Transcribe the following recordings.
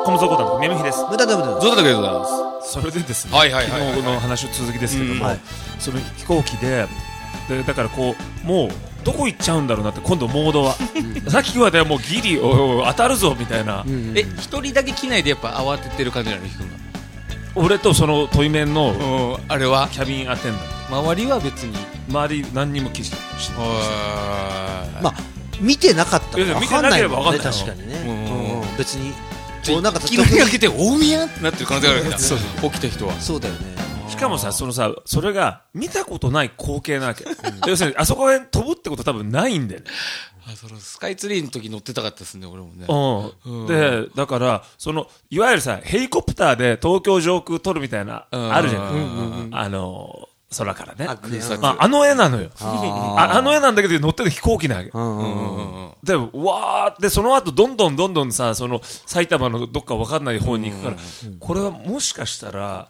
コムソコタンの宮本です。 無駄でもゾウタでございます。 それでですね、 はいはいはいはい昨日の話の続きですけども、 はいその飛行機でだからこうもうどこ行っちゃうんだろうなって今度モードはさっきはねもうギリ当たるぞみたいな、 一人だけ機内でやっぱ慌ててる感じなの、ひくんが。 俺とその対面のあれはキャビンアテンダント、 周りは別に。 周り何にも気してないまあ見てなかったから分かんないもんね。 いやいや見てなければ分かんない確かにね、 うん別にこうなんか特気が開けて大宮ってなってる可能性があるからそう起きた人は。 そうだよね。 しかもさそれが見たことない光景なわけ要するにあそこへ飛ぶってこと多分ないんだよね。 そのスカイツリーの時乗ってたかったですね、俺もね。 でだからいわゆるさヘリコプターで東京上空撮るみたいなあるじゃん、空からね、あの絵なのよ。あの絵なんだけど乗ってる飛行機なわけ。でわーってその後どんどんさその埼玉のどっか分かんない方に行くから、これはもしかしたら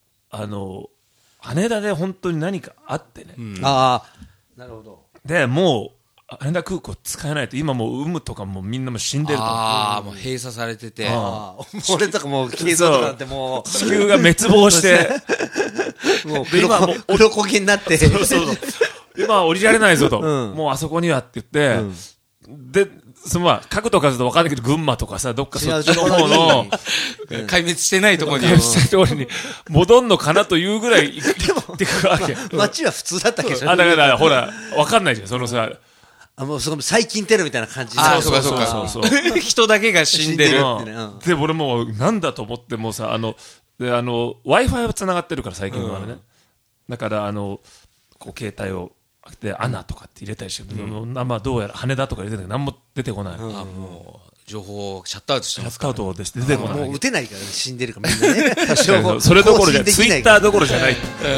羽田で本当に何かあってね、 ああなるほど。 でもう羽田空港使えないと、今もう有無とかもみんなも死んでると。 もう閉鎖されてて、 俺とかもう経済とかなんてもう地球が滅亡してもう今もう黒焦げになってそう今は降りられないぞと、もうあそこにはって言って、で角度数と分かんないけど群馬とかさどっかそっちの方の壊滅してないところに戻んのかなというぐらい行ってくるわけ。 街は普通だったけど、 だからほら分かんないじゃんそのさ、 もう最近テロみたいな感じで。 そうか人だけが死んでる。 で俺もうなんだと思ってもさWi-Fi は繋がってるから最近のあれね、だからこう携帯をでアナとかって入れたりして、どうやら羽田とか入れてるけど何も出てこない。 もう情報をシャットアウトしてますシャットアウトです出てこない。 もう打てないからね、死んでるからみんなね。 確かにそれどころじゃツイッターどころじゃない。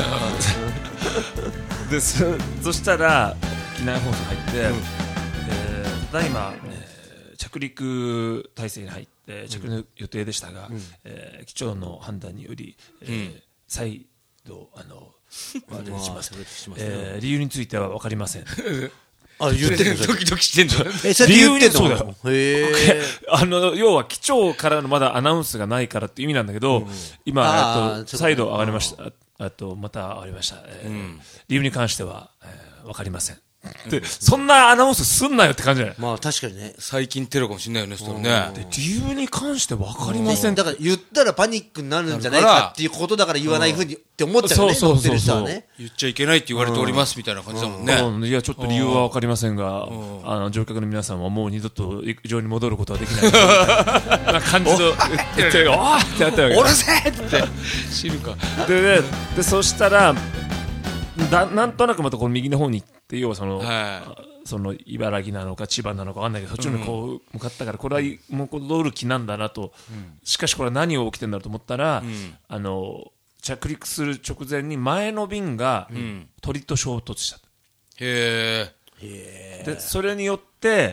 でそしたら機内放送入ってただいま着陸態勢に入って着陸の予定でしたが、機長の判断により再度します。理由については分かりません。 あ、言ってるドキドキしてんの。 理由にそうだよ。 要は機長からのまだアナウンスがないからっていう意味なんだけど、今再度上がりました。また上がりました。理由に関しては分かりません。でそんなアナウンスすんなよって感じじゃない。 まあ確かにね、 最近テロかもしれないよね、それね。 で理由に関して分かりません。 だから言ったらパニックになるんじゃないかっていうことだから言わないふうにって思っちゃうね、乗ってる人はね。 言っちゃいけないって言われておりますみたいな感じだもんね。 いやちょっと理由は分かりませんが、乗客の皆さんはもう二度と陸上に戻ることはできないみたいな感じの言っておーってやったわけ。 おらせって知るか。 でそしたらなんとなくまたこの右の方に行って、要はその茨城なのか千葉なのか分かんないけど、そっちにこう向かったから、これは戻る気なんだなと。しかしこれは何を起きてんだろうと思ったら、着陸する直前に前の便が鳥と衝突した。 へえ。でそれによって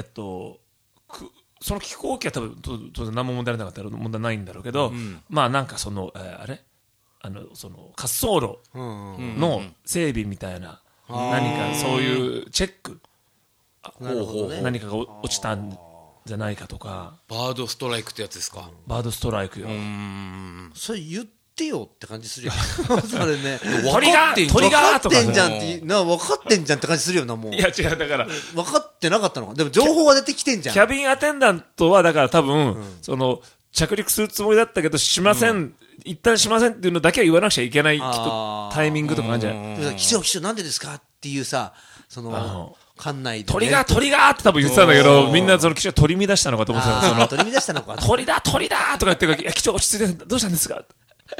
その飛行機は多分当然何も問題なかったら問題ないんだろうけど、まあなんかその滑走路の整備みたいな、何かそういうチェック、何かが落ちたんじゃないかとか。 バードストライクってやつですか。 バードストライクよ。 それ言ってよって感じするよ。それね、 鳥が分かってんじゃんって分かってんじゃんって感じするよな。もういや違う、だから分かってなかったのか。でも情報は出てきてんじゃん。 キャビンアテンダントはだから多分着陸するつもりだったけどしません、一旦しませんっていうのだけは言わなくちゃいけないタイミングとかあるんじゃない。 機長なんでですかっていうさ、館内で鳥がって多分言ってたんだけど、みんなその機長取り乱したのかと思ってた。 取り乱したのか。 鳥だとか言ってるから、機長落ち着いてどうしたんですか。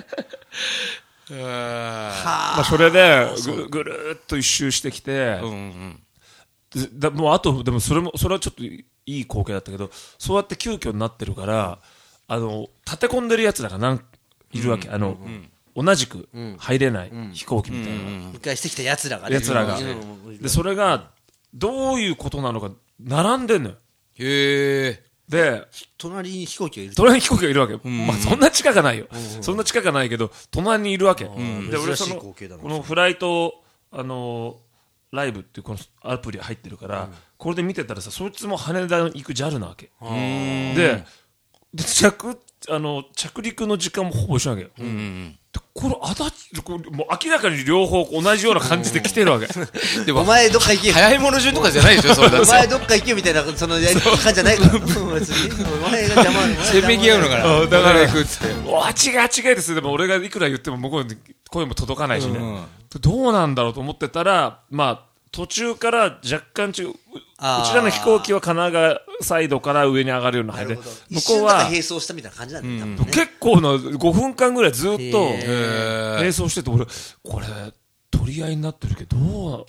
それでぐるっと一周してきて、もうあとでもそれはちょっといい光景だったけど、そうやって急遽になってるから立て込んでるやつらがいるわけ。同じく入れない飛行機みたいな一回してきたやつらがでそれがどういうことなのか並んでんのよ。 へえ。 で隣に飛行機がいる。 隣に飛行機がいるわけ。まあそんな近くないよ。そんな近くないけど隣にいるわけ。で俺このフライトライブっていうこのアプリ入ってるから、これで見てたらさ、そいつも羽田に行く JAL なわけで、 で着陸の時間もほぼ一緒なわけよ。でこれもう明らかに両方同じような感じで来てるわけ。 でもお前どっか行けよ。 早いもの順とかじゃないでしょ、それだお前どっか行けよみたいな、そのやり感じじゃないから。別にお前が邪魔。 せめぎ合うのかな。 だから、 行くっつって。 違うです。でも俺がいくら言っても向こうに声も届かないしね。どうなんだろうと思ってたら、まあ、途中から若干うちらの飛行機は神奈川サイドから上に上がるような入りで、向こうは並走したみたいな感じなんだよ、 結構な5分間ぐらいずっと並走してて、俺これ取り合いになってるけどどう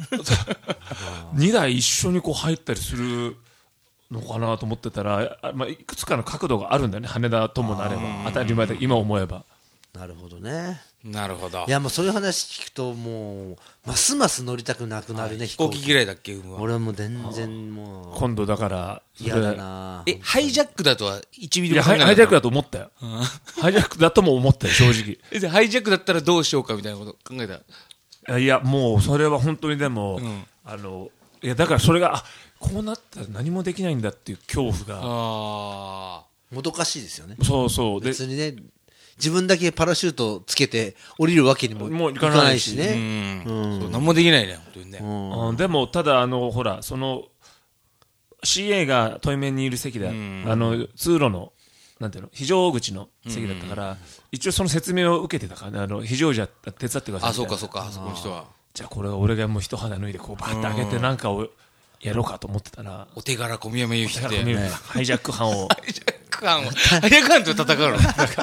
2台一緒にこう入ったりするのかなと思ってたら、まあ、いくつかの角度があるんだよね、羽田ともなれば当たり前で今思えば。 なるほどね。 なるほど。 いやもうそういう話聞くともうますます乗りたくなくなるね、 飛行機嫌いだっけ、 俺はもう全然もう今度だから嫌だな。 ハイジャックだとは1ミいやリも考えなかった。 ハイジャックだと思ったよ。ハイジャックだとも思ったよ、正直。 じゃあハイジャックだったらどうしようかみたいなこと考えた。 いやもうそれは本当にでも、いやだからそれがこうなったら何もできないんだっていう恐怖がもどかしいですよね。 そうで別にね、自分だけパラシュートつけて降りるわけにもいかないしね。 そう何もできないね、本当にね。 でもただほらその CA が対面にいる席で、通路のなんていうの非常口の席だったから、一応その説明を受けてたからね、非常時は手伝ってくださいみたいな。 あ、そうかそうか、そこの人は。 じゃあこれは俺がもう一肌脱いでこうバッて上げてなんかをやろうかと思ってたら、 お手柄小宮山雄飛ってハイジャック犯をハイジャック犯と戦うの。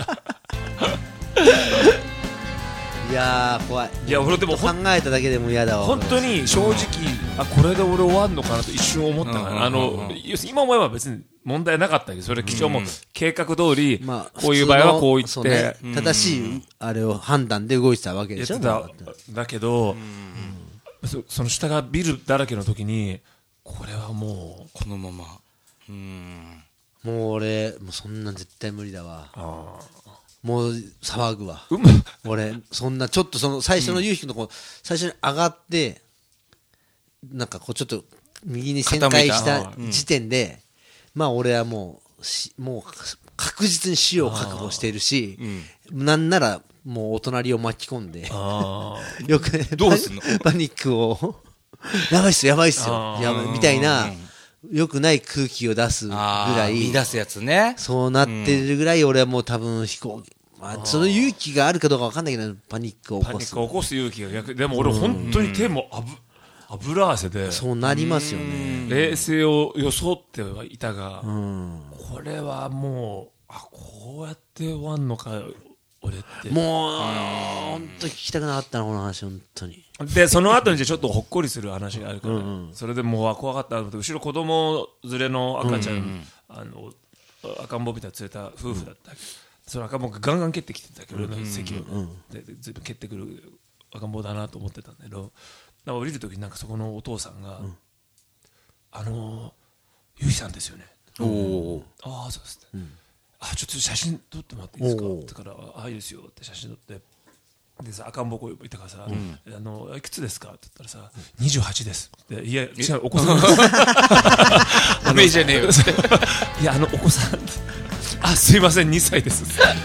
いやー怖い。 いや俺でも考えただけでも嫌だわ。 本当に正直、これで俺終わんのかなと一瞬思ったから、要するに今思えば別に問題なかったけど、それ機長も計画通り、こういう場合はこう言って、 正しいあれを判断で動いてたわけでしょ。 だけど、その下がビルだらけの時にこれはもうこのままもう俺もうそんな絶対無理だわ。もう騒ぐわ。俺そんなちょっとその最初の夕日の最初に上がってなんかこうちょっと右に旋回した時点で、まあ俺はもう確実に死を覚悟しているし、なんならもうお隣を巻き込んでよくね、 どうすんのパニックをやばいっすよみたいな良くない空気を出すぐらい出すやつね。 そうなってるぐらい俺はもう多分飛行機、その勇気があるかどうか分かんないけどパニックを起こす勇気が逆でも俺本当に手も油汗でそうなりますよね。 冷静を装ってはいたが、これはもうこうやって終わんのか俺ってもう本当に聞きたくなかったなこの話本当に。 でその後にちょっとほっこりする話があるから、それでもう怖かったと思って、後ろ子供連れの赤ちゃん、赤ん坊みたいな連れた夫婦だったけど、その赤ん坊がガンガン蹴ってきてたけど、俺の席をでずっと蹴ってくる赤ん坊だなと思ってたんだけど、降りる時になんかそこのお父さんがゆいさんですよね。ああそうですね。ちょっと写真撮ってもらっていいですかってから、いいですよって写真撮って、でさ赤ん坊子いたからさ、いくつですかって言ったらさ、28ですって。いや違う、お子さんおめえじゃねえよいやお子さんすいません2歳です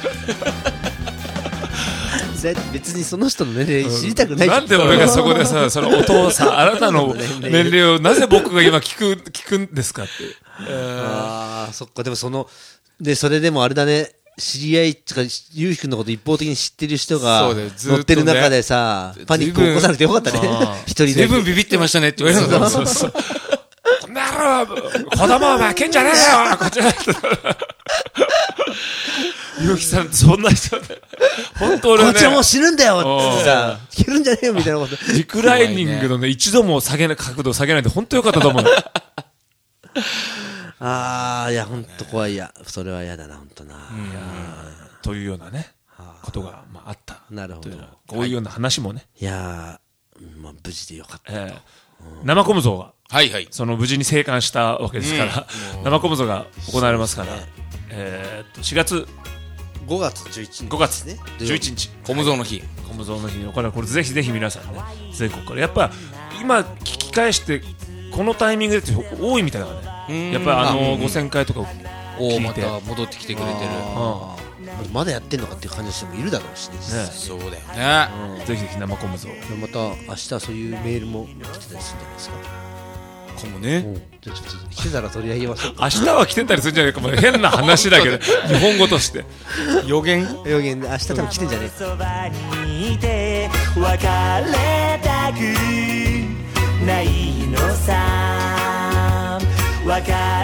別にその人の年齢知りたくない。 なんで俺がそこでさ、そのお父さんあなたの年齢をなぜ僕が今聞くんですかって。 そっか。でもそれでもあれだね、知り合いとかゆうひくんのこと一方的に知ってる人が乗ってる中でさ、パニックを起こさなくてよかったね。一人で随分ビビってましたねって言われるの。 そうこんな野郎子供は負けんじゃねえよこっちだゆうきさんそんな人で本当俺ね、 こっちはもう死ぬんだよってさ、いけるんじゃねえよみたいなこと。 リクライニングのね、一度も角度下げないで本当よかったと思う。 いや本当怖い。それは嫌だな本当な。 というようなねことがあった。 なるほど。 こういうような話もね。 無事でよかった。 生コム像がはいはい、 その無事に生還したわけですから、生コム像が行われますから、4月 5月11日 5月ね11日コム像の日コム像の日にこれぜひぜひ皆さんね、全国からやっぱ今聞き返してこのタイミングで多いみたいだからね。やっぱり5000回とか聞いて、 また戻ってきてくれてる。 まだやってんのかっていう感じの人もいるだろうしね。 そうだよね。 ぜひぜひ生コムゾまた明日そういうメールも来てたりするんじゃないですか。 かもね。 じゃあちょっと来てたら取り上げましょうか。 明日は来てたりするんじゃないかもう変な話だけど日本語として予言予言で明日多分来てんじゃねえか。 そばにいて別れたくないのさ別